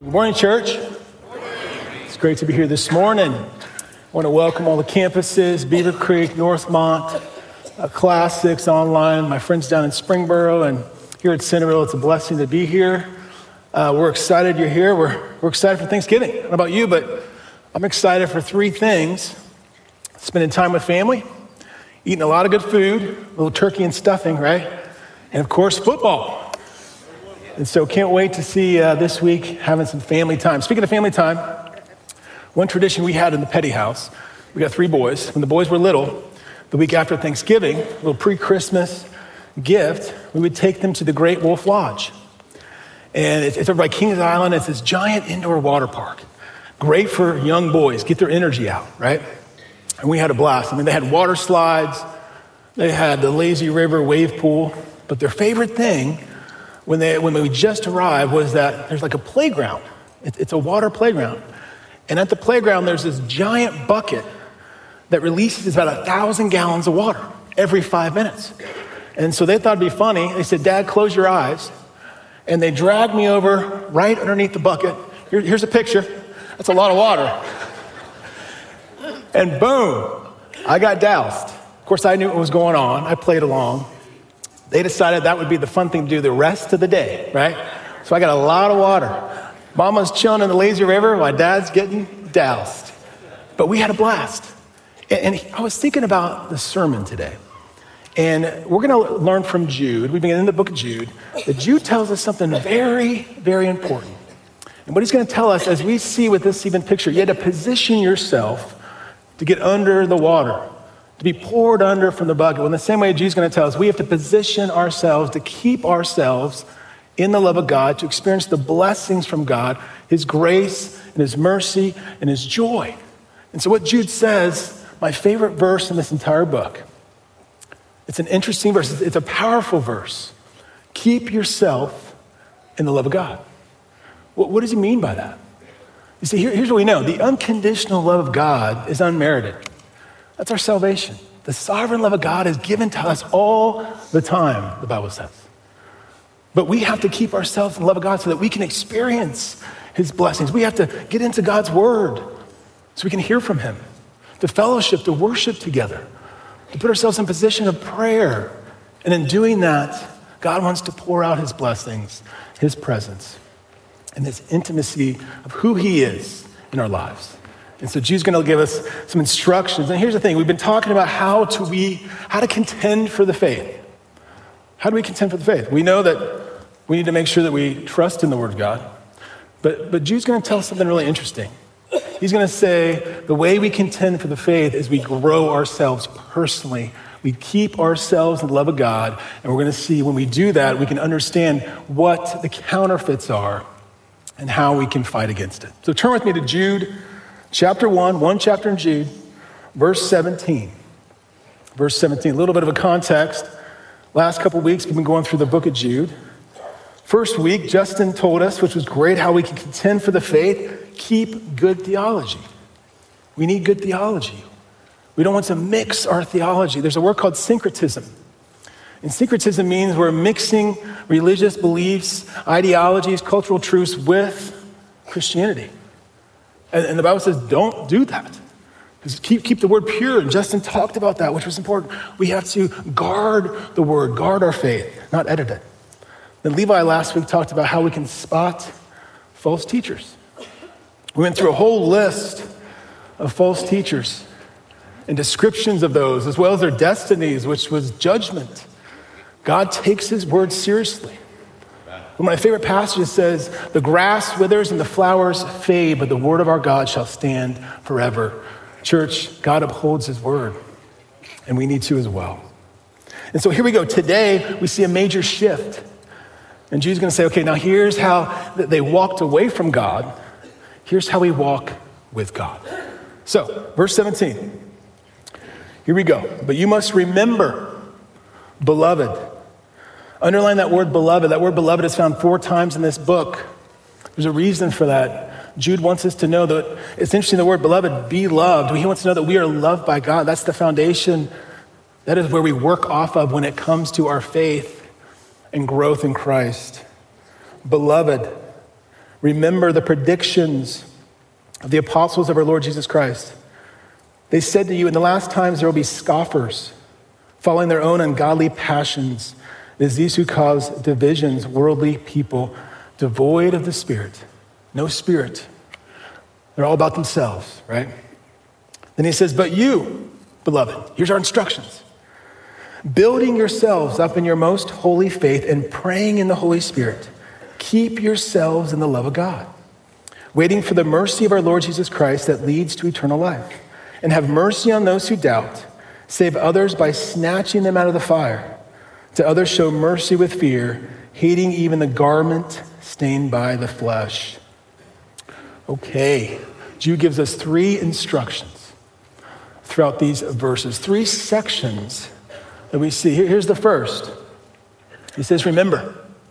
Good morning, church. It's great to be here this morning. I want to welcome all the campuses, Beaver Creek, Northmont, Classics Online, my friends down in Springboro, and here at Centerville. It's a blessing to be here. We're excited you're here. We're excited for Thanksgiving. I don't know about you, but I'm excited for three things. Spending time with family, eating a lot of good food, a little turkey and stuffing, right? And of course, football. And so can't wait to see this week having some family time. Speaking of family time, one tradition we had in the Petty house, we got three boys. When the boys were little, the week after Thanksgiving, a little pre-Christmas gift, we would take them to the Great Wolf Lodge. And it's over by Kings Island. It's this giant indoor water park. Great for young boys, get their energy out, right? And we had a blast. I mean, they had water slides. They had the lazy river wave pool. But their favorite thing when we just arrived was that there's like a playground. It's a water playground. And at the playground, there's this giant bucket that releases about 1,000 gallons of water every 5 minutes. And so they thought it'd be funny. They said, "Dad, close your eyes." And they dragged me over right underneath the bucket. Here's a picture. That's a lot of water. And boom, I got doused. Of course, I knew what was going on. I played along. They decided that would be the fun thing to do the rest of the day, right? So I got a lot of water. Mama's chilling in the lazy river. My dad's getting doused. But we had a blast. And I was thinking about the sermon today. And we're going to learn from Jude. We've been in the book of Jude. That Jude tells us something very, very important. And what he's going to tell us, as we see with this even picture, you had to position yourself to get under the water, to be poured under from the bucket. Well, in the same way, Jesus is going to tell us, we have to position ourselves to keep ourselves in the love of God, to experience the blessings from God, his grace and his mercy and his joy. And so what Jude says, my favorite verse in this entire book, it's an interesting verse. It's a powerful verse. Keep yourself in the love of God. What does he mean by that? You see, here's what we know. The unconditional love of God is unmerited. That's our salvation. The sovereign love of God is given to us all the time, the Bible says. But we have to keep ourselves in the love of God so that we can experience his blessings. We have to get into God's word so we can hear from him, to fellowship, to worship together, to put ourselves in position of prayer. And in doing that, God wants to pour out his blessings, his presence, and this intimacy of who he is in our lives. And so Jude's going to give us some instructions. And here's the thing. We've been talking about how to contend for the faith. How do we contend for the faith? We know that we need to make sure that we trust in the word of God. But Jude's going to tell us something really interesting. He's going to say the way we contend for the faith is we grow ourselves personally. We keep ourselves in the love of God. And we're going to see when we do that, we can understand what the counterfeits are and how we can fight against it. So turn with me to Jude chapter 1 chapter in Jude, verse 17. Verse 17, a little bit of a context. Last couple weeks, we've been going through the book of Jude. First week, Justin told us, which was great, how we can contend for the faith, keep good theology. We need good theology. We don't want to mix our theology. There's a word called syncretism. And syncretism means we're mixing religious beliefs, ideologies, cultural truths with Christianity. And the Bible says, don't do that. Just keep the word pure. And Justin talked about that, which was important. We have to guard the word, guard our faith, not edit it. Then Levi last week talked about how we can spot false teachers. We went through a whole list of false teachers and descriptions of those, as well as their destinies, which was judgment. God takes his word seriously. One of my favorite passages says, the grass withers and the flowers fade, but the word of our God shall stand forever. Church, God upholds his word, and we need to as well. And so here we go. Today, we see a major shift. And Jude's going to say, okay, now here's how they walked away from God. Here's how we walk with God. So, verse 17. Here we go. But you must remember, beloved. Underline that word beloved. That word beloved is found 4 times in this book. There's a reason for that. Jude wants us to know that, it's interesting, the word beloved, be loved. He wants to know that we are loved by God. That's the foundation. That is where we work off of when it comes to our faith and growth in Christ. Beloved, Remember the predictions of the apostles of our Lord Jesus Christ. They said to you, in the last times there will be scoffers, following their own ungodly passions. It is these who cause divisions, worldly people, devoid of the Spirit. No Spirit. They're all about themselves, right? Then he says, but you, beloved, here's our instructions. Building yourselves up in your most holy faith and praying in the Holy Spirit, keep yourselves in the love of God, waiting for the mercy of our Lord Jesus Christ that leads to eternal life. And have mercy on those who doubt. Save others by snatching them out of the fire. To others show mercy with fear, hating even the garment stained by the flesh. Okay, Jude gives us 3 instructions throughout these verses, 3 sections that we see. Here's the first. He says, remember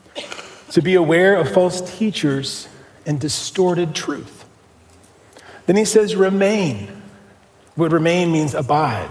to be aware of false teachers and distorted truth. Then he says, remain. What remain means abide.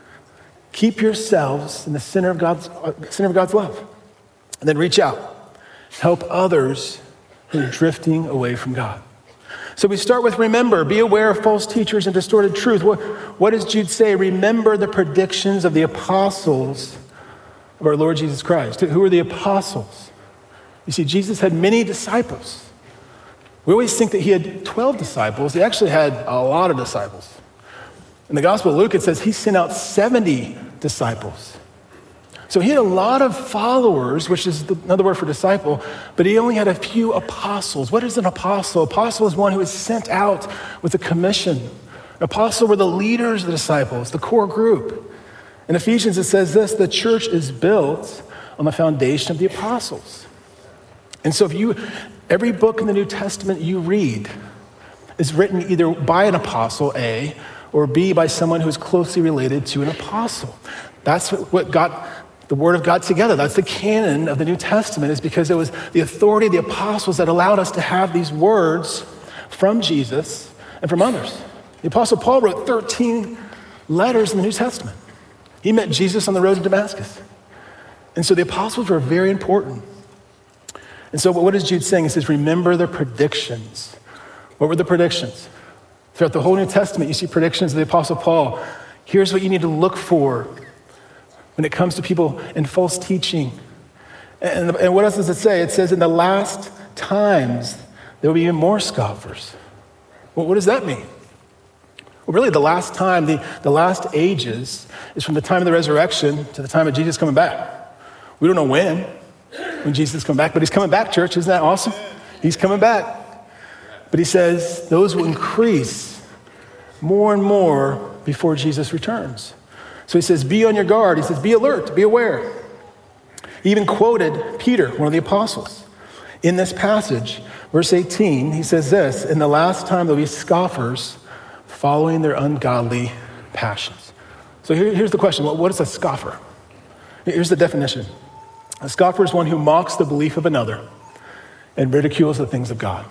Keep yourselves in the center of God's love. And then reach out. Help others who are drifting away from God. So we start with remember, be aware of false teachers and distorted truth. What does Jude say? Remember the predictions of the apostles of our Lord Jesus Christ. Who are the apostles? You see, Jesus had many disciples. We always think that he had 12 disciples. He actually had a lot of disciples. In the Gospel of Luke, it says he sent out 70 disciples. So he had a lot of followers, which is another word for disciple, but he only had a few apostles. What is an apostle? Apostle is one who is sent out with a commission. An apostle were the leaders of the disciples, the core group. In Ephesians, it says this, the church is built on the foundation of the apostles. And so every book in the New Testament you read is written either by an apostle, A, or B, by someone who's closely related to an apostle. That's what got the Word of God together. That's the canon of the New Testament, is because it was the authority of the apostles that allowed us to have these words from Jesus and from others. The Apostle Paul wrote 13 letters in the New Testament. He met Jesus on the road to Damascus. And so the apostles were very important. And so what is Jude saying? He says, remember the predictions. What were the predictions? Throughout the whole New Testament, you see predictions of the Apostle Paul. Here's what you need to look for when it comes to people in false teaching. And what else does it say? It says in the last times, there will be even more scoffers. Well, what does that mean? Well, really, the last time, the last ages is from the time of the resurrection to the time of Jesus coming back. We don't know when Jesus is coming back, but he's coming back, church. Isn't that awesome? He's coming back. But he says those will increase more and more before Jesus returns. So he says, be on your guard. He says, be alert, be aware. He even quoted Peter, one of the apostles. In this passage, verse 18, he says this, in the last time there'll be scoffers following their ungodly passions. So here's the question, what is a scoffer? Here's the definition. A scoffer is one who mocks the belief of another and ridicules the things of God.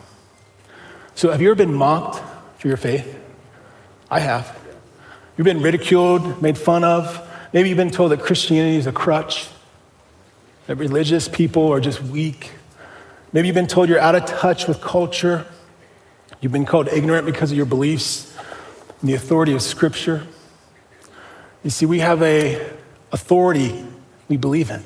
So have you ever been mocked for your faith? I have. You've been ridiculed, made fun of. Maybe you've been told that Christianity is a crutch, that religious people are just weak. Maybe you've been told you're out of touch with culture. You've been called ignorant because of your beliefs and the authority of Scripture. You see, we have a authority we believe in.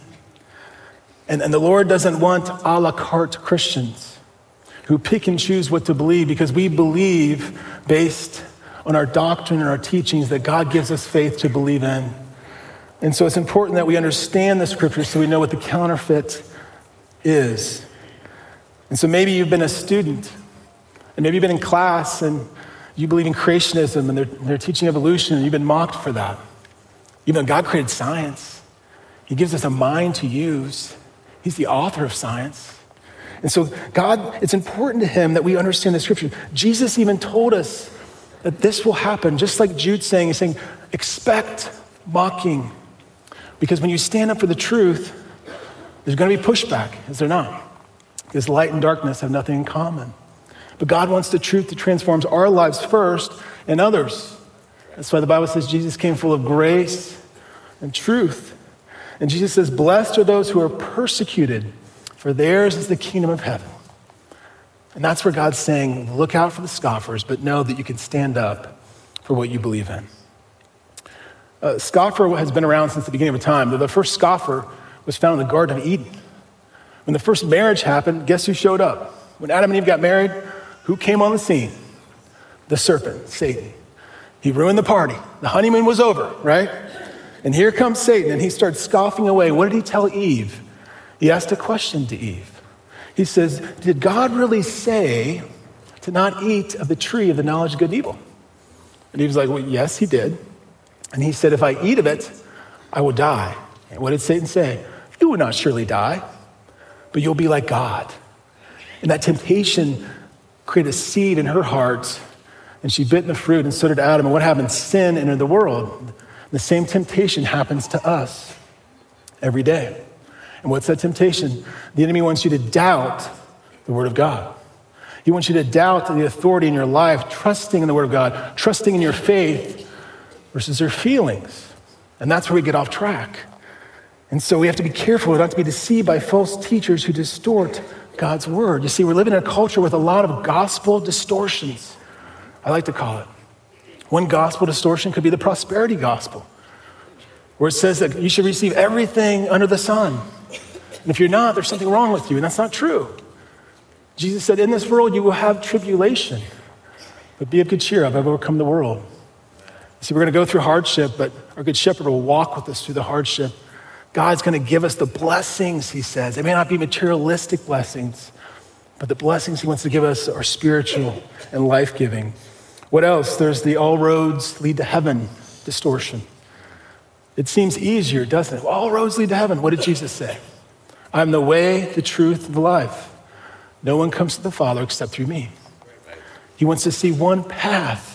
And the Lord doesn't want a la carte Christians who pick and choose what to believe, because we believe based on our doctrine and our teachings that God gives us faith to believe in. And so it's important that we understand the Scriptures so we know what the counterfeit is. And so maybe you've been a student, and maybe you've been in class and you believe in creationism and they're teaching evolution, and you've been mocked for that. Even though God created science, he gives us a mind to use. He's the author of science. And so God, it's important to him that we understand the Scripture. Jesus even told us that this will happen, just like Jude's saying. He's saying, expect mocking. Because when you stand up for the truth, there's going to be pushback, is there not? Because light and darkness have nothing in common. But God wants the truth that transforms our lives first and others. That's why the Bible says Jesus came full of grace and truth. And Jesus says, blessed are those who are persecuted, for theirs is the kingdom of heaven. And that's where God's saying, look out for the scoffers, but know that you can stand up for what you believe in. Scoffer has been around since the beginning of time. The first scoffer was found in the Garden of Eden. When the first marriage happened, guess who showed up? When Adam and Eve got married, who came on the scene? The serpent, Satan. He ruined the party. The honeymoon was over, right? And here comes Satan, and he starts scoffing away. What did he tell Eve? He asked a question to Eve. He says, did God really say to not eat of the tree of the knowledge of good and evil? And Eve was like, well, yes, he did. And he said, if I eat of it, I will die. And what did Satan say? You will not surely die, but you'll be like God. And that temptation created a seed in her heart, and she bit in the fruit, and so did Adam. And what happened? Sin entered the world. The same temptation happens to us every day. And what's that temptation? The enemy wants you to doubt the word of God. He wants you to doubt the authority in your life, trusting in the word of God, trusting in your faith versus your feelings. And that's where we get off track. And so we have to be careful not to be deceived by false teachers who distort God's word. You see, we're living in a culture with a lot of gospel distortions, I like to call it. One gospel distortion could be the prosperity gospel, where it says that you should receive everything under the sun. And if you're not, there's something wrong with you, and that's not true. Jesus said, in this world you will have tribulation, but be of good cheer, I've overcome the world. See, we're going to go through hardship, but our good shepherd will walk with us through the hardship. God's going to give us the blessings, he says. They may not be materialistic blessings, but the blessings he wants to give us are spiritual and life-giving. What else? There's the all roads lead to heaven distortion. It seems easier, doesn't it? Well, all roads lead to heaven. What did Jesus say? I'm the way, the truth, and the life. No one comes to the Father except through me. He wants to see one path.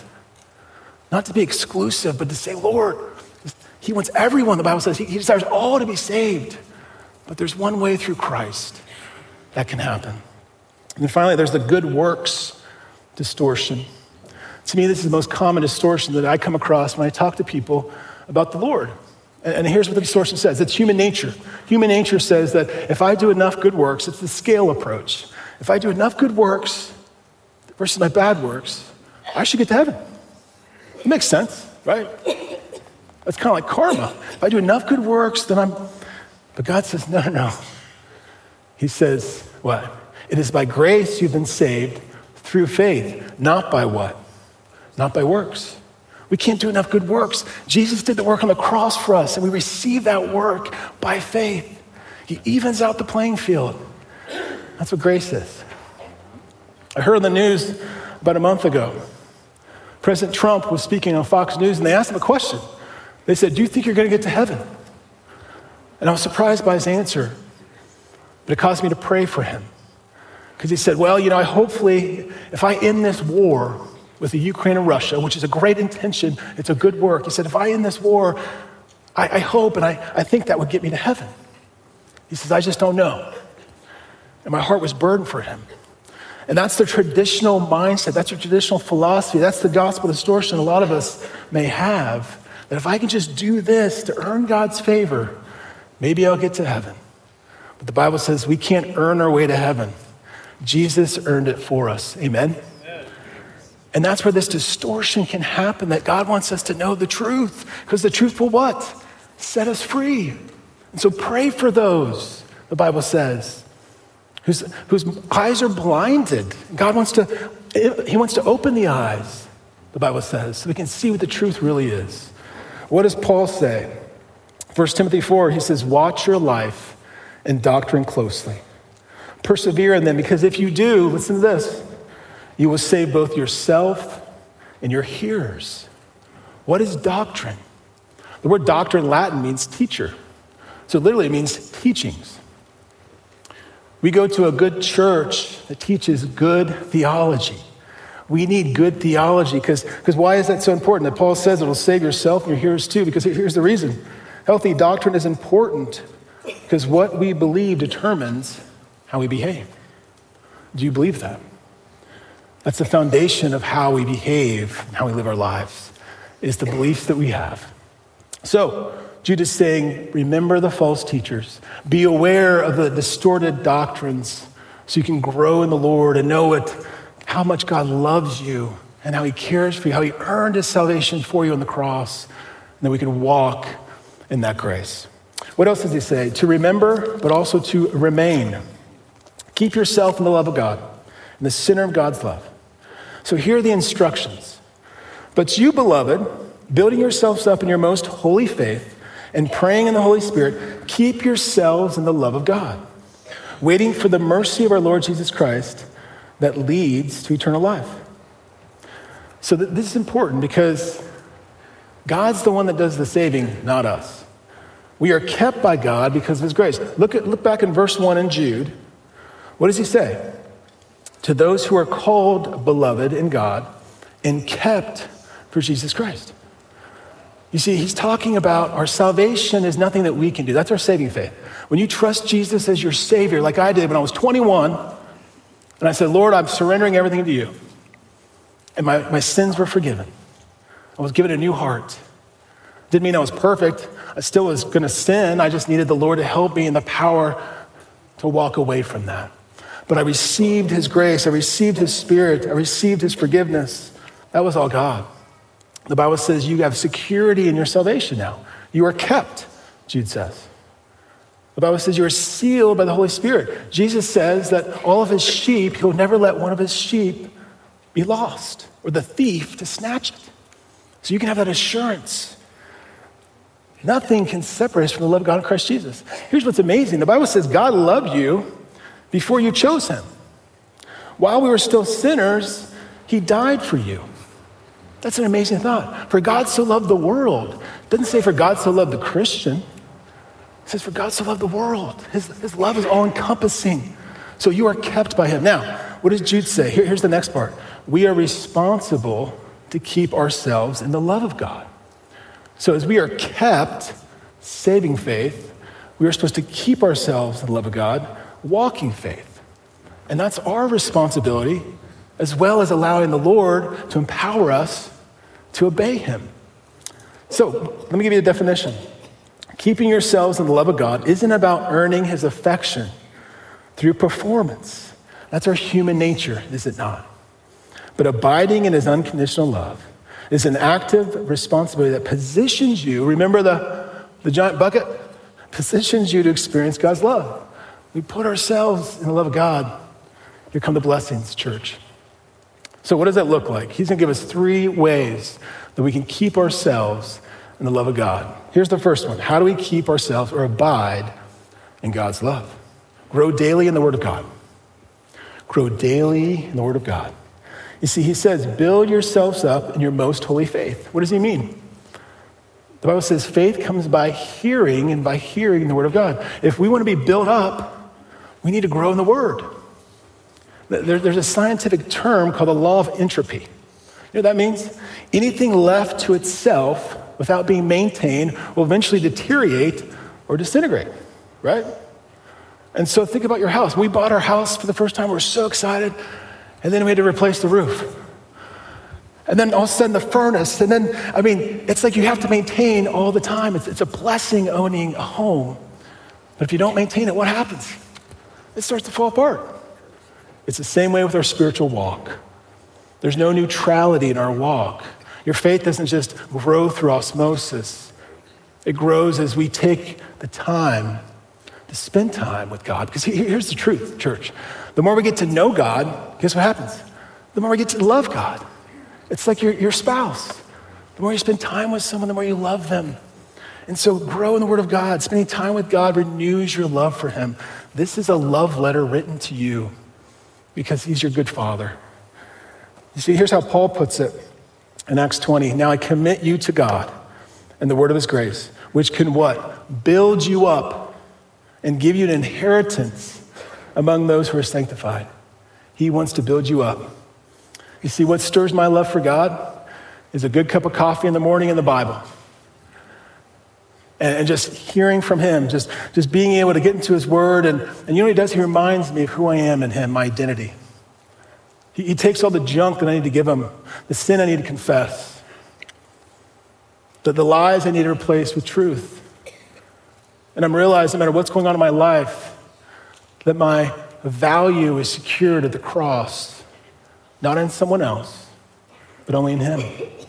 Not to be exclusive, but to say, Lord, he wants everyone, the Bible says, he desires all to be saved. But there's one way through Christ that can happen. And then finally, there's the good works distortion. To me, this is the most common distortion that I come across when I talk to people about the Lord. And here's what the distortion says. It's human nature. Human nature says that if I do enough good works, it's the scale approach. If I do enough good works versus my bad works, I should get to heaven. It makes sense, right? It's kind of like karma. If I do enough good works, then I'm... But God says, no. He says, what? It is by grace you've been saved through faith, not by what? Not by works. We can't do enough good works. Jesus did the work on the cross for us, and we receive that work by faith. He evens out the playing field. That's what grace is. I heard on the news about a month ago, President Trump was speaking on Fox News, and they asked him a question. They said, do you think you're going to get to heaven? And I was surprised by his answer, but it caused me to pray for him. Because he said, well, I hopefully, if I end this war with the Ukraine and Russia, which is a great intention, it's a good work. He said, if I end this war, I hope and I think that would get me to heaven. He says, I just don't know. And my heart was burdened for him. And that's the traditional mindset. That's your traditional philosophy. That's the gospel distortion a lot of us may have. That if I can just do this to earn God's favor, maybe I'll get to heaven. But the Bible says we can't earn our way to heaven. Jesus earned it for us. Amen? Amen. And that's where this distortion can happen, that God wants us to know the truth. Because the truth will what? Set us free. And so pray for those, the Bible says, whose eyes are blinded. God wants to open the eyes, the Bible says, so we can see what the truth really is. What does Paul say? 1 Timothy 4, he says, watch your life and doctrine closely. Persevere in them, because if you do, listen to this, you will save both yourself and your hearers. What is doctrine? The word doctrine in Latin means teacher. So literally it means teachings. We go to a good church that teaches good theology. We need good theology because why is that so important? That Paul says it'll save yourself and your hearers too, because here's the reason. Healthy doctrine is important because what we believe determines how we behave. Do you believe that? That's the foundation of how we behave and how we live our lives, is the beliefs that we have. So, Jude is saying, remember the false teachers. Be aware of the distorted doctrines so you can grow in the Lord and know how much God loves you and how he cares for you, how he earned his salvation for you on the cross, and that we can walk in that grace. What else does he say? To remember, but also to remain. Keep yourself in the love of God, in the center of God's love. So here are the instructions. But you, beloved, building yourselves up in your most holy faith and praying in the Holy Spirit, keep yourselves in the love of God, waiting for the mercy of our Lord Jesus Christ that leads to eternal life. So this is important because God's the one that does the saving, not us. We are kept by God because of his grace. Look back in verse 1 in Jude. What does he say? To those who are called beloved in God and kept for Jesus Christ. You see, he's talking about our salvation is nothing that we can do. That's our saving faith. When you trust Jesus as your Savior, like I did when I was 21, and I said, Lord, I'm surrendering everything to you. And my sins were forgiven. I was given a new heart. Didn't mean I was perfect. I still was going to sin. I just needed the Lord to help me and the power to walk away from that. But I received his grace. I received his Spirit. I received his forgiveness. That was all God. The Bible says you have security in your salvation now. You are kept, Jude says. The Bible says you are sealed by the Holy Spirit. Jesus says that all of his sheep, he'll never let one of his sheep be lost or the thief to snatch it. So you can have that assurance. Nothing can separate us from the love of God in Christ Jesus. Here's what's amazing. The Bible says God loved you before you chose him. While we were still sinners, he died for you. That's an amazing thought. For God so loved the world. It doesn't say for God so loved the Christian. It says for God so loved the world. His love is all-encompassing. So you are kept by him. Now, what does Jude say? Here's the next part. We are responsible to keep ourselves in the love of God. So as we are kept, saving faith, we are supposed to keep ourselves in the love of God, walking faith. And that's our responsibility, as well as allowing the Lord to empower us to obey him. So let me give you a definition. Keeping yourselves in the love of God isn't about earning his affection through performance. That's our human nature, is it not? But abiding in his unconditional love is an active responsibility that positions you, remember the giant bucket? Positions you to experience God's love. We put ourselves in the love of God. Here come the blessings, church. So what does that look like? He's gonna give us 3 ways that we can keep ourselves in the love of God. Here's the first one. How do we keep ourselves or abide in God's love? Grow daily in the Word of God. Grow daily in the Word of God. You see, he says, build yourselves up in your most holy faith. What does he mean? The Bible says faith comes by hearing, and by hearing the Word of God. If we want to be built up, we need to grow in the Word. There's a scientific term called the law of entropy. You know what that means? Anything left to itself without being maintained will eventually deteriorate or disintegrate, right? And so think about your house. We bought our house for the first time. We were so excited. And then we had to replace the roof. And then all of a sudden the furnace. And then, it's like you have to maintain all the time. It's a blessing owning a home. But if you don't maintain it, what happens? It starts to fall apart. It's the same way with our spiritual walk. There's no neutrality in our walk. Your faith doesn't just grow through osmosis. It grows as we take the time to spend time with God. Because here's the truth, church. The more we get to know God, guess what happens? The more we get to love God. It's like your spouse. The more you spend time with someone, the more you love them. And so grow in the Word of God. Spending time with God renews your love for him. This is a love letter written to you because he's your good Father. You see, here's how Paul puts it in Acts 20. Now I commit you to God and the word of his grace, which can what? Build you up and give you an inheritance among those who are sanctified. He wants to build you up. You see, what stirs my love for God is a good cup of coffee in the morning in the Bible. And just hearing from him, just being able to get into his word. And you know what he does? He reminds me of who I am in him, my identity. He takes all the junk that I need to give him, the sin I need to confess, the lies I need to replace with truth. And I'm realizing no matter what's going on in my life, that my value is secured at the cross, not in someone else, but only in him.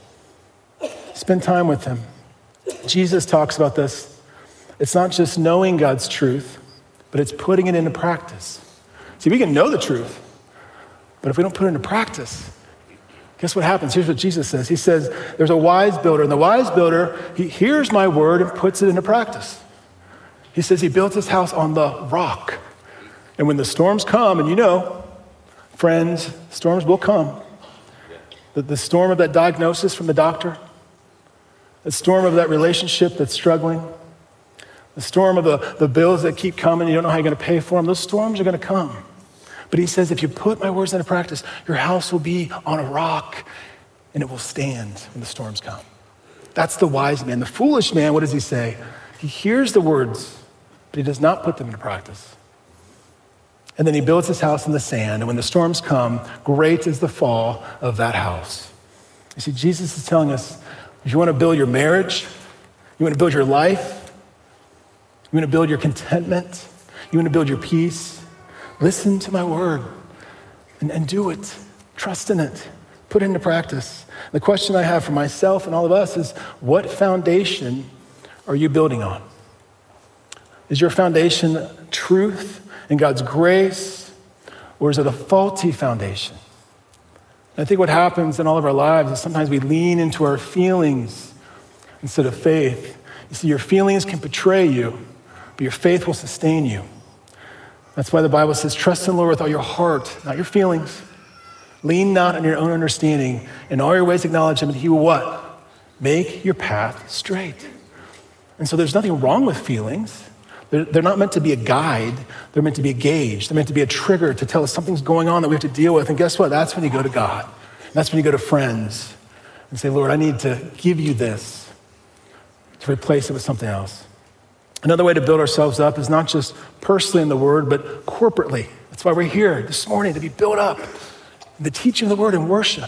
Spend time with him. Jesus talks about this. It's not just knowing God's truth, but it's putting it into practice. See, we can know the truth, but if we don't put it into practice, guess what happens? Here's what Jesus says. He says, there's a wise builder, and the wise builder, he hears my word and puts it into practice. He says he built his house on the rock. And when the storms come, and you know, friends, storms will come. The storm of that diagnosis from the doctor, the storm of that relationship that's struggling, the storm of the bills that keep coming, you don't know how you're going to pay for them, those storms are going to come. But he says, if you put my words into practice, your house will be on a rock and it will stand when the storms come. That's the wise man. The foolish man, what does he say? He hears the words, but he does not put them into practice. And then he builds his house in the sand, and when the storms come, great is the fall of that house. You see, Jesus is telling us, if you want to build your marriage, you want to build your life, you want to build your contentment, you want to build your peace, listen to my word and do it. Trust in it. Put it into practice. The question I have for myself and all of us is, what foundation are you building on? Is your foundation truth and God's grace, or is it a faulty foundation? And I think what happens in all of our lives is sometimes we lean into our feelings instead of faith. You see, your feelings can betray you, but your faith will sustain you. That's why the Bible says, trust in the Lord with all your heart, not your feelings. Lean not on your own understanding. In all your ways acknowledge him, and he will what? Make your path straight. And so there's nothing wrong with feelings. They're not meant to be a guide. They're meant to be a gauge. They're meant to be a trigger to tell us something's going on that we have to deal with. And guess what? That's when you go to God. That's when you go to friends and say, Lord, I need to give you this to replace it with something else. Another way to build ourselves up is not just personally in the word, but corporately. That's why we're here this morning, to be built up in the teaching of the word and worship.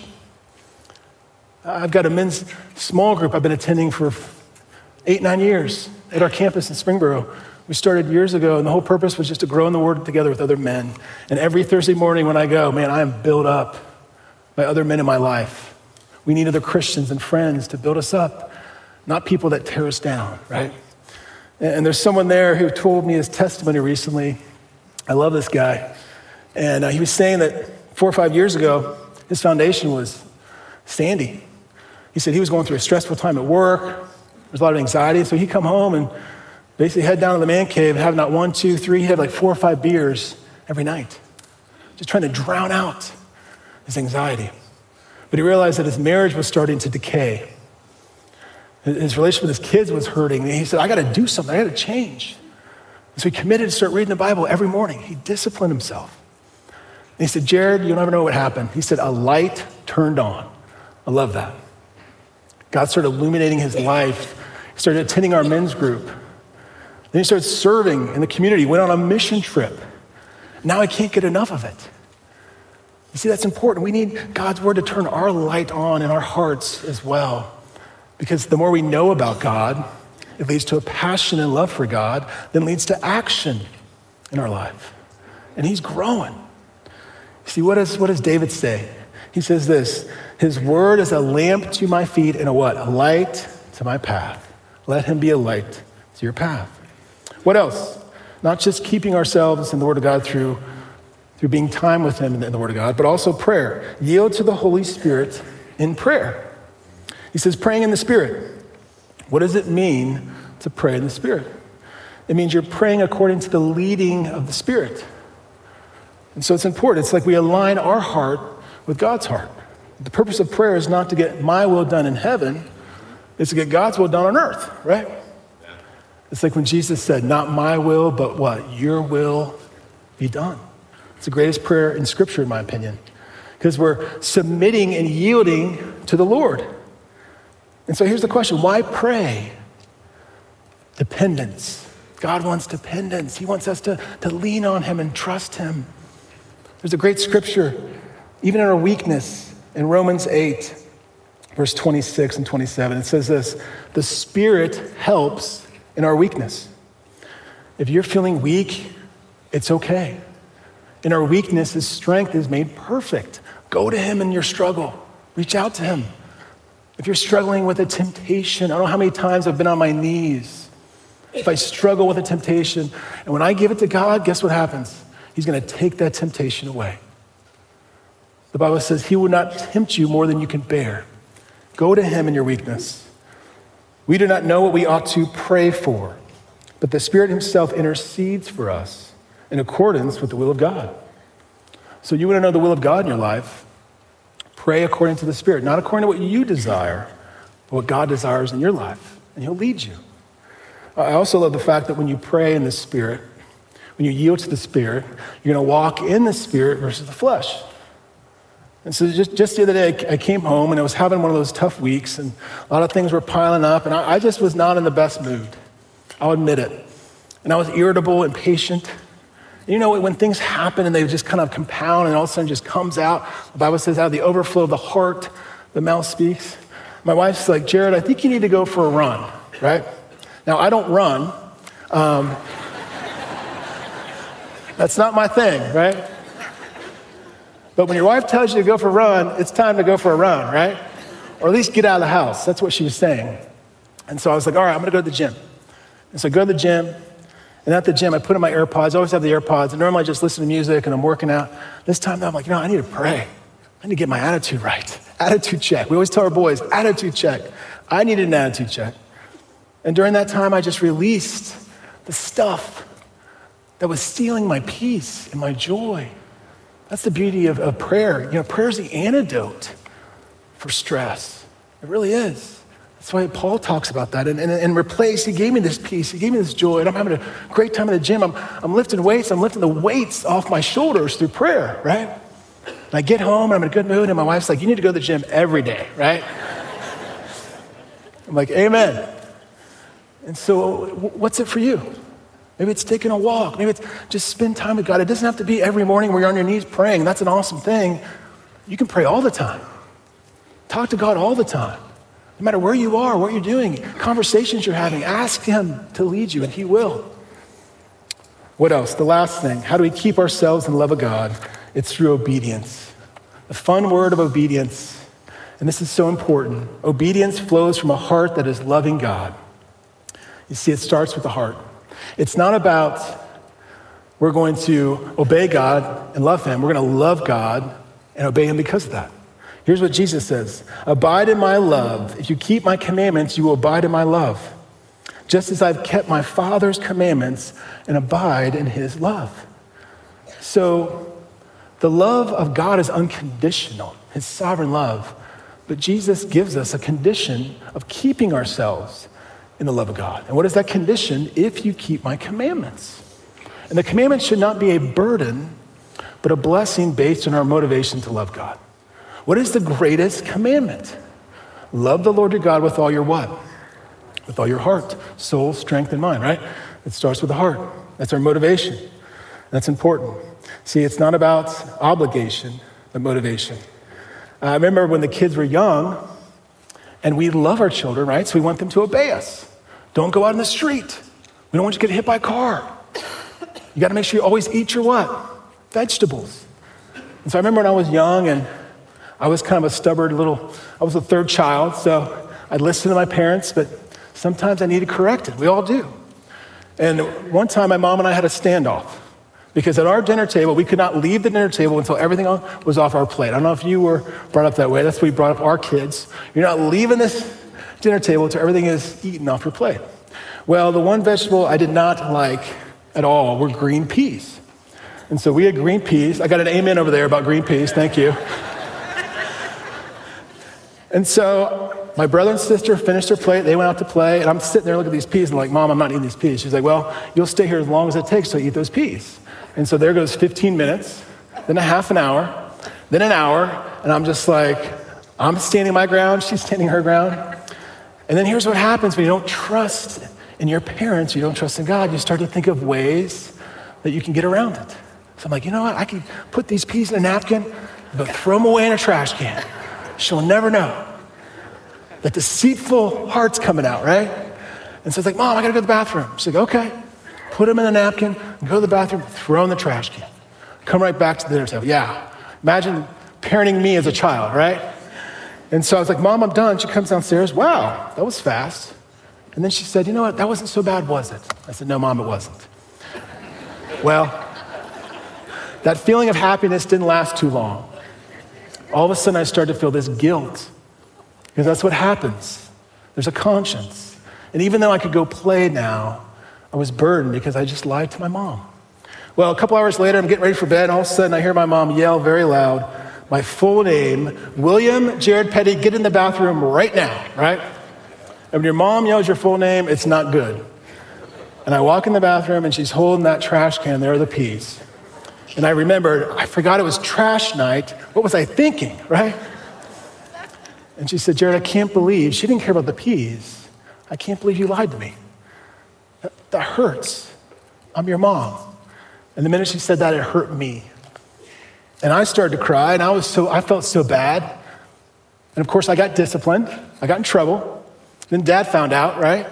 I've got a men's small group I've been attending for 8-9 years at our campus in Springboro. We started years ago, and the whole purpose was just to grow in the word together with other men. And every Thursday morning when I go, man, I am built up by other men in my life. We need other Christians and friends to build us up, not people that tear us down, right? And there's someone there who told me his testimony recently. I love this guy. And he was saying that 4 or 5 years ago, his foundation was sandy. He said he was going through a stressful time at work. There was a lot of anxiety. So he'd come home and basically head down to the man cave, have not 1, 2, 3, he'd have like 4 or 5 beers every night, just trying to drown out his anxiety. But he realized that his marriage was starting to decay. His relationship with his kids was hurting. And he said, I got to do something. I got to change. And so he committed to start reading the Bible every morning. He disciplined himself. And he said, Jared, you'll never know what happened. He said, a light turned on. I love that. God started illuminating his life. He started attending our men's group. Then he started serving in the community, went on a mission trip. Now I can't get enough of it. You see, that's important. We need God's word to turn our light on in our hearts as well. Because the more we know about God, it leads to a passion and love for God, then leads to action in our life. And he's growing. See, what does David say? He says this, his word is a lamp to my feet and a what? A light to my path. Let him be a light to your path. What else? Not just keeping ourselves in the word of God through being time with him in the word of God, but also prayer. Yield to the Holy Spirit in prayer. He says praying in the Spirit. What does it mean to pray in the Spirit? It means you're praying according to the leading of the Spirit. And so it's important. It's like we align our heart with God's heart. The purpose of prayer is not to get my will done in heaven. It's to get God's will done on earth, right? It's like when Jesus said, not my will, but what? Your will be done. It's the greatest prayer in Scripture, in my opinion, because we're submitting and yielding to the Lord. And so here's the question, why pray? Dependence. God wants dependence. He wants us to lean on him and trust him. There's a great scripture, even in our weakness, in Romans 8, verse 26 and 27. It says this, the Spirit helps in our weakness. If you're feeling weak, it's okay. In our weakness, his strength is made perfect. Go to him in your struggle. Reach out to him. If you're struggling with a temptation, I don't know how many times I've been on my knees. If I struggle with a temptation, and when I give it to God, guess what happens? He's going to take that temptation away. The Bible says he will not tempt you more than you can bear. Go to him in your weakness. We do not know what we ought to pray for, but the Spirit himself intercedes for us in accordance with the will of God. So you want to know the will of God in your life? Pray according to the Spirit, not according to what you desire, but what God desires in your life, and he'll lead you. I also love the fact that when you pray in the Spirit, when you yield to the Spirit, you're going to walk in the Spirit versus the flesh. And so just the other day, I came home and I was having one of those tough weeks, and a lot of things were piling up, and I just was not in the best mood. I'll admit it. And I was irritable, impatient. And you know, when things happen and they just kind of compound and all of a sudden just comes out, the Bible says out of the overflow of the heart, the mouth speaks. My wife's like, Jared, I think you need to go for a run, right? Now, I don't run. That's not my thing, right? But when your wife tells you to go for a run, it's time to go for a run, right? Or at least get out of the house. That's what she was saying. And so I was like, all right, I'm going to go to the gym. And so I go to the gym. And at the gym, I put in my AirPods. I always have the AirPods. And normally I just listen to music and I'm working out. This time, though, I'm like, I need to pray. I need to get my attitude right. Attitude check. We always tell our boys, attitude check. I needed an attitude check. And during that time, I just released the stuff that was stealing my peace and my joy. That's the beauty of prayer. Prayer is the antidote for stress. It really is. That's why Paul talks about that. And replace, he gave me this peace. He gave me this joy. And I'm having a great time in the gym. I'm lifting weights. I'm lifting the weights off my shoulders through prayer, right? And I get home and I'm in a good mood. And my wife's like, you need to go to the gym every day, right? I'm like, amen. And so what's it for you? Maybe it's taking a walk. Maybe it's just spend time with God. It doesn't have to be every morning where you're on your knees praying. That's an awesome thing. You can pray all the time. Talk to God all the time. No matter where you are, what you're doing, conversations you're having, ask him to lead you, and he will. What else? The last thing. How do we keep ourselves in the love of God? It's through obedience. The fun word of obedience. And this is so important. Obedience flows from a heart that is loving God. You see, it starts with the heart. It's not about we're going to obey God and love him. We're going to love God and obey him because of that. Here's what Jesus says. Abide in my love. If you keep my commandments, you will abide in my love. Just as I've kept my Father's commandments and abide in his love. So the love of God is unconditional, his sovereign love. But Jesus gives us a condition of keeping ourselves in the love of God. And what is that condition? If you keep my commandments. And the commandments should not be a burden, but a blessing based on our motivation to love God. What is the greatest commandment? Love the Lord your God with all your what? With all your heart, soul, strength, and mind, right? It starts with the heart. That's our motivation. That's important. See, it's not about obligation, but motivation. I remember when the kids were young, and we love our children, right? So we want them to obey us. Don't go out in the street. We don't want you to get hit by a car. You got to make sure you always eat your what? Vegetables. And so I remember when I was young and I was kind of a stubborn I was the third child, so I'd listen to my parents, but sometimes I needed corrected. We all do. And one time my mom and I had a standoff because at our dinner table, we could not leave the dinner table until everything was off our plate. I don't know if you were brought up that way. That's what we brought up our kids. You're not leaving this dinner table until everything is eaten off your plate. Well, the one vegetable I did not like at all were green peas. And so we had green peas. I got an amen over there about green peas. Thank you. And so my brother and sister finished their plate. They went out to play. And I'm sitting there looking at these peas and like, Mom, I'm not eating these peas. She's like, well, you'll stay here as long as it takes to eat those peas. And so there goes 15 minutes, then a half an hour, then an hour. And I'm just like, I'm standing my ground. She's standing her ground. And then here's what happens when you don't trust in your parents, you don't trust in God. You start to think of ways that you can get around it. So I'm like, you know what? I can put these peas in a napkin, but throw them away in a trash can. She'll never know. That deceitful heart's coming out, right? And so it's like, Mom, I got to go to the bathroom. She's like, okay. Put them in a napkin, go to the bathroom, throw in the trash can. Come right back to the dinner table. Yeah. Imagine parenting me as a child, right? And so I was like, Mom, I'm done. She comes downstairs. Wow, that was fast. And then she said, you know what? That wasn't so bad, was it? I said, no, Mom, it wasn't. Well, that feeling of happiness didn't last too long. All of a sudden, I started to feel this guilt, because that's what happens. There's a conscience. And even though I could go play now, I was burdened because I just lied to my mom. Well, a couple hours later, I'm getting ready for bed, and all of a sudden, I hear my mom yell very loud, my full name, William Jared Petty, get in the bathroom right now, right? And when your mom yells your full name, it's not good. And I walk in the bathroom, and she's holding that trash can. There are the peas. And I remembered, I forgot it was trash night. What was I thinking, right? And she said, Jared, I can't believe, she didn't care about the peas. I can't believe you lied to me. That hurts. I'm your mom. And the minute she said that, it hurt me. And I started to cry, and I felt so bad. And of course, I got disciplined. I got in trouble. Then Dad found out, right?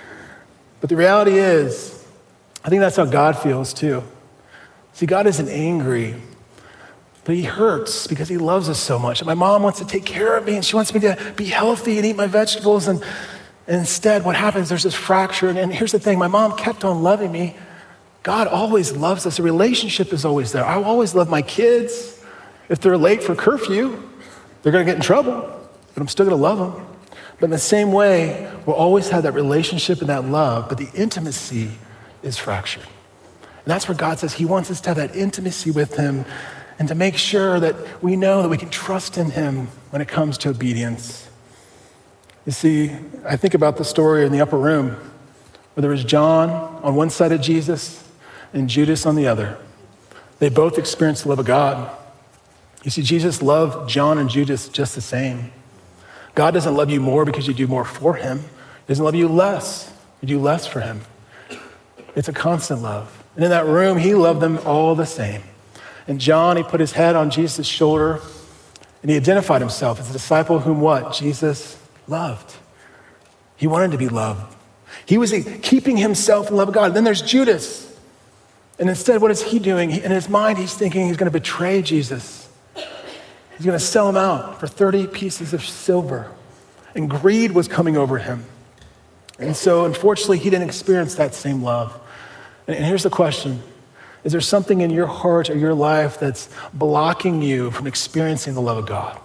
But the reality is, I think that's how God feels too. See, God isn't angry, but he hurts because he loves us so much. And my mom wants to take care of me, and she wants me to be healthy and eat my vegetables. And instead, what happens, there's this fracture. And here's the thing, my mom kept on loving me. God always loves us. The relationship is always there. I always love my kids. If they're late for curfew, they're going to get in trouble, but I'm still going to love them. But in the same way, we'll always have that relationship and that love, but the intimacy is fractured. And that's where God says he wants us to have that intimacy with him and to make sure that we know that we can trust in him when it comes to obedience. You see, I think about the story in the upper room where there was John on one side of Jesus and Judas on the other. They both experienced the love of God. You see, Jesus loved John and Judas just the same. God doesn't love you more because you do more for him. He doesn't love you less. You do less for him. It's a constant love. And in that room, he loved them all the same. And John, he put his head on Jesus' shoulder, and he identified himself as a disciple whom what? Jesus loved. He wanted to be loved. He was keeping himself in the love of God. And then there's Judas. And instead, what is he doing? In his mind, he's thinking he's going to betray Jesus. He's going to sell him out for 30 pieces of silver. And greed was coming over him. And so, unfortunately, he didn't experience that same love. And here's the question. Is there something in your heart or your life that's blocking you from experiencing the love of God?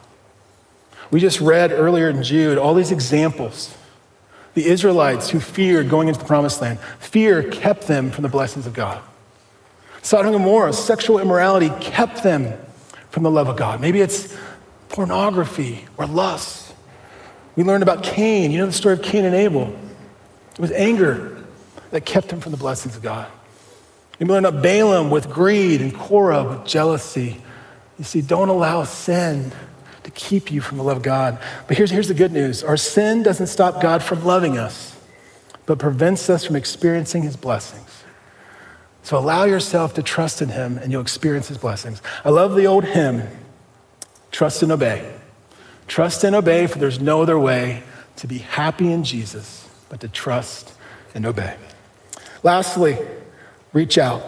We just read earlier in Jude all these examples. The Israelites who feared going into the promised land. Fear kept them from the blessings of God. Sodom and Gomorrah, sexual immorality kept them from the love of God. Maybe it's pornography or lust. We learned about Cain. You know the story of Cain and Abel. It was anger that kept him from the blessings of God. We learned about Balaam with greed and Korah with jealousy. You see, don't allow sin to keep you from the love of God. But here's the good news. Our sin doesn't stop God from loving us, but prevents us from experiencing his blessings. So allow yourself to trust in him and you'll experience his blessings. I love the old hymn, Trust and Obey. Trust and obey, for there's no other way to be happy in Jesus but to trust and obey. Lastly, reach out.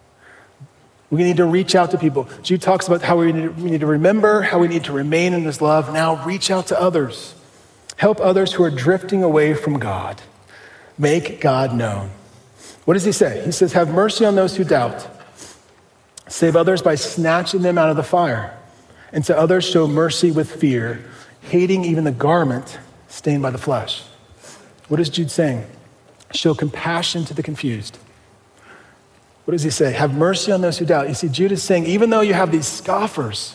We need to reach out to people. Jude talks about how we need to remember, how we need to remain in his love. Now reach out to others. Help others who are drifting away from God. Make God known. What does he say? He says, have mercy on those who doubt. Save others by snatching them out of the fire. And to others show mercy with fear, hating even the garment stained by the flesh. What is Jude saying? Show compassion to the confused. What does he say? Have mercy on those who doubt. You see, Jude is saying, even though you have these scoffers,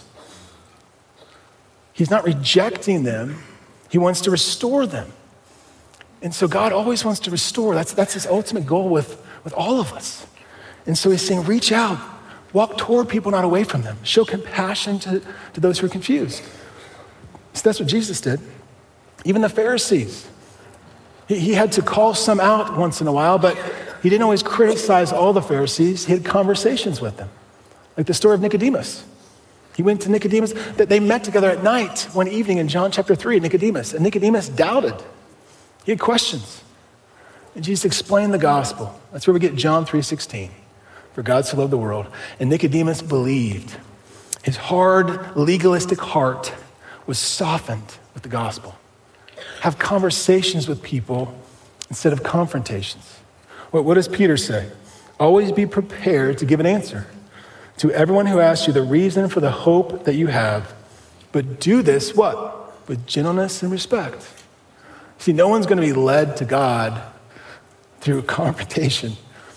he's not rejecting them. He wants to restore them. And so God always wants to restore. That's his ultimate goal with all of us. And so he's saying, reach out, walk toward people, not away from them. Show compassion to those who are confused. So that's what Jesus did. Even the Pharisees. He had to call some out once in a while, but he didn't always criticize all the Pharisees. He had conversations with them. Like the story of Nicodemus. He went to Nicodemus. They met together at night one evening in John chapter 3, Nicodemus. And Nicodemus doubted. He had questions. And Jesus explained the gospel. That's where we get John 3:16. for God so loved the world. And Nicodemus believed. His hard, legalistic heart was softened with the gospel. Have conversations with people instead of confrontations. What does Peter say? Always be prepared to give an answer to everyone who asks you the reason for the hope that you have. But do this, what? With gentleness and respect. See, no one's going to be led to God through confrontation.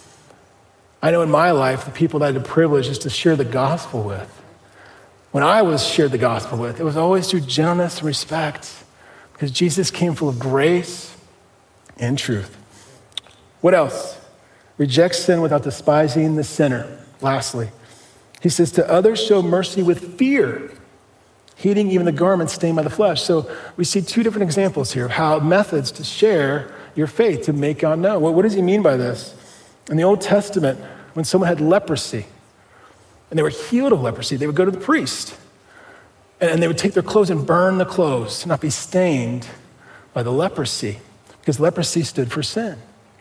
I know in my life, the people that I had the privilege is to share the gospel with. When I was shared the gospel with, it was always through gentleness and respect because Jesus came full of grace and truth. What else? Reject sin without despising the sinner. Lastly, he says, to others show mercy with fear, heeding even the garments stained by the flesh. So we see two different examples here of how methods to share your faith, to make God know. What does he mean by this? In the Old Testament, when someone had leprosy and they were healed of leprosy, they would go to the priest and they would take their clothes and burn the clothes to not be stained by the leprosy, because leprosy stood for sin.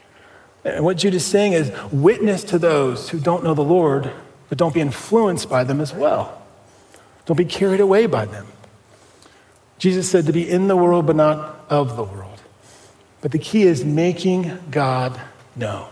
And what Jude is saying is witness to those who don't know the Lord, but don't be influenced by them as well. Don't be carried away by them. Jesus said to be in the world, but not of the world. But the key is making God known.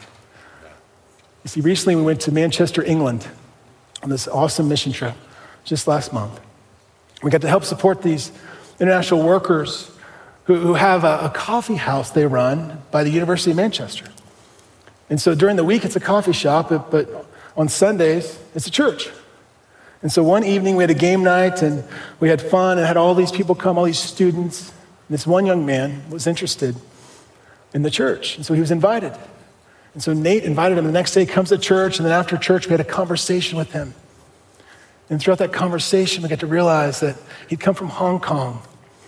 You see, recently we went to Manchester, England on this awesome mission trip just last month. We got to help support these international workers who have a coffee house they run by the University of Manchester. And so during the week, it's a coffee shop, but on Sundays, it's a church. And so one evening, we had a game night, and we had fun, and had all these people come, all these students. And this one young man was interested in the church, and so he was invited. And so Nate invited him. The next day, he comes to church, and then after church, we had a conversation with him. And throughout that conversation, we got to realize that he'd come from Hong Kong.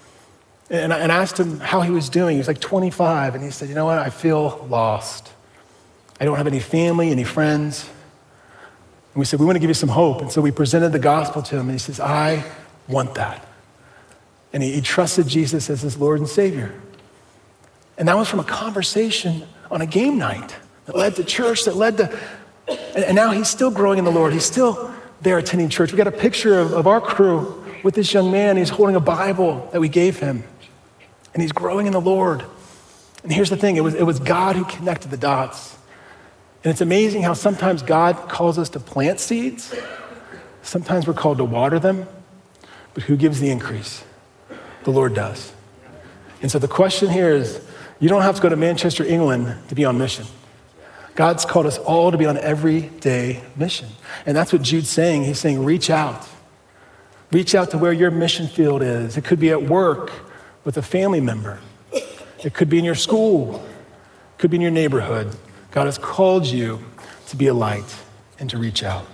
And I asked him how he was doing. He was like 25, and he said, you know what, I feel lost. I don't have any family, any friends. And we said, we want to give you some hope. And so we presented the gospel to him, and he says, I want that. And he trusted Jesus as his Lord and Savior. And that was from a conversation on a game night that led to church, that led to, and now he's still growing in the Lord. He's still there attending church. We got a picture of our crew with this young man. He's holding a Bible that we gave him, and he's growing in the Lord. And here's the thing, it was God who connected the dots. And it's amazing how sometimes God calls us to plant seeds. Sometimes we're called to water them, but who gives the increase? The Lord does. And so the question here is, you don't have to go to Manchester, England to be on mission. God's called us all to be on everyday mission. And that's what Jude's saying. He's saying, reach out. Reach out to where your mission field is. It could be at work with a family member. It could be in your school. It could be in your neighborhood. God has called you to be a light and to reach out.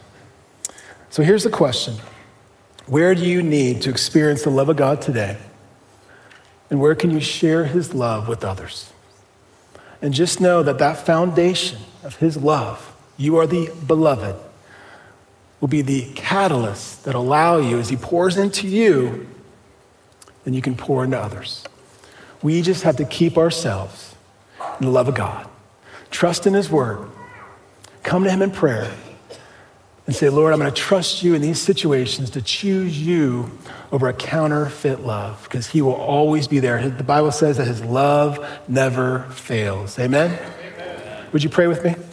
So here's the question. Where do you need to experience the love of God today? And where can you share his love with others? And just know that that foundation of his love, you are the beloved, will be the catalyst that allow you, as he pours into you, then you can pour into others. We just have to keep ourselves in the love of God. Trust in his word. Come to him in prayer and say, Lord, I'm going to trust you in these situations to choose you over a counterfeit love, because he will always be there. The Bible says that his love never fails. Amen? Amen. Would you pray with me?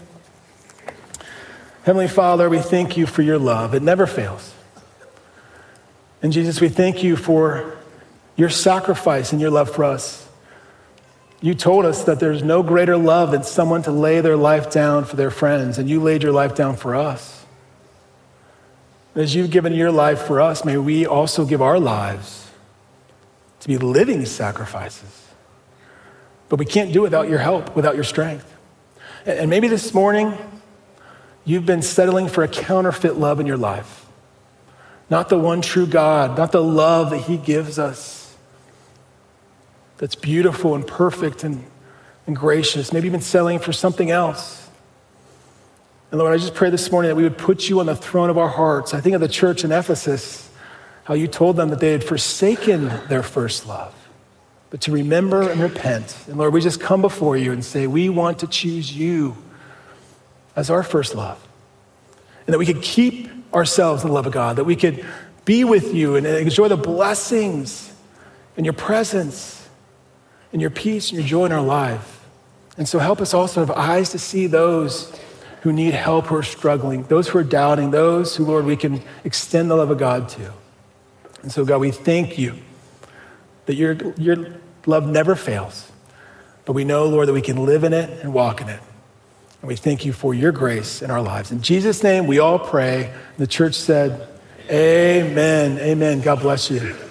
Heavenly Father, we thank you for your love. It never fails. And Jesus, we thank you for your sacrifice and your love for us. You told us that there's no greater love than someone to lay their life down for their friends, and you laid your life down for us. As you've given your life for us, may we also give our lives to be living sacrifices. But we can't do it without your help, without your strength. And maybe this morning, you've been settling for a counterfeit love in your life. Not the one true God, not the love that he gives us that's beautiful and perfect and gracious. Maybe you've been settling for something else. And Lord, I just pray this morning that we would put you on the throne of our hearts. I think of the church in Ephesus, how you told them that they had forsaken their first love, but to remember and repent. And Lord, we just come before you and say, we want to choose you as our first love. and that we could keep ourselves in the love of God, that we could be with you and enjoy the blessings and your presence and your peace and your joy in our life. And so help us also have eyes to see those who need help, who are struggling, those who are doubting, those who, Lord, we can extend the love of God to. And so, God, we thank you that your love never fails. But we know, Lord, that we can live in it and walk in it. And we thank you for your grace in our lives. In Jesus' name, we all pray. The church said, amen. Amen. God bless you.